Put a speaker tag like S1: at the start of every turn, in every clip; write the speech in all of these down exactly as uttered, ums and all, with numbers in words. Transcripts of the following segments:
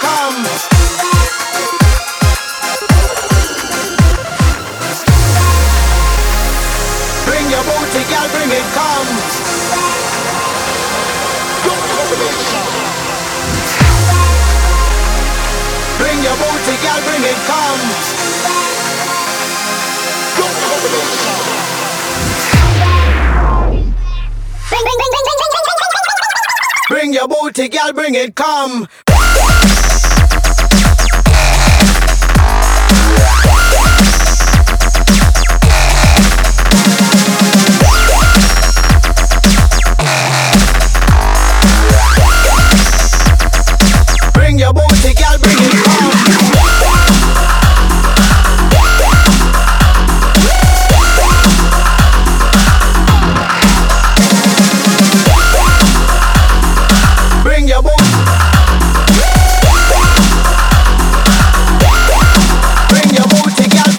S1: come. Bring your booty, girl, bring it, come. Bring your booty, girl, bring it, come. Bring, bring, bring, bring, bring, bring, bring, bring, bring. Bring your booty, girl, bring it, come. Bring your booty, girl, bring it, come. Bring your booty. Bring your booty, girl.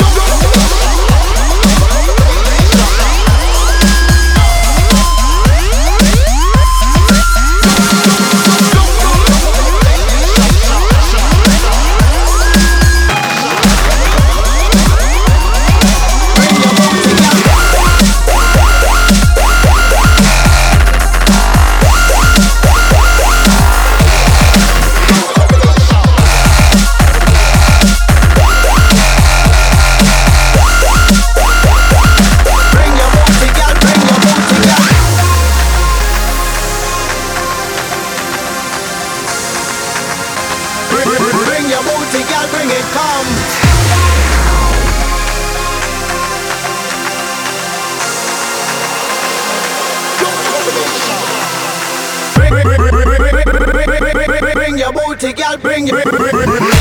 S1: Bring your booty, girl, bring it, come. Bring, bring, bring, bring, bring, bring, bring, bring, bring your booty, girl, bring it.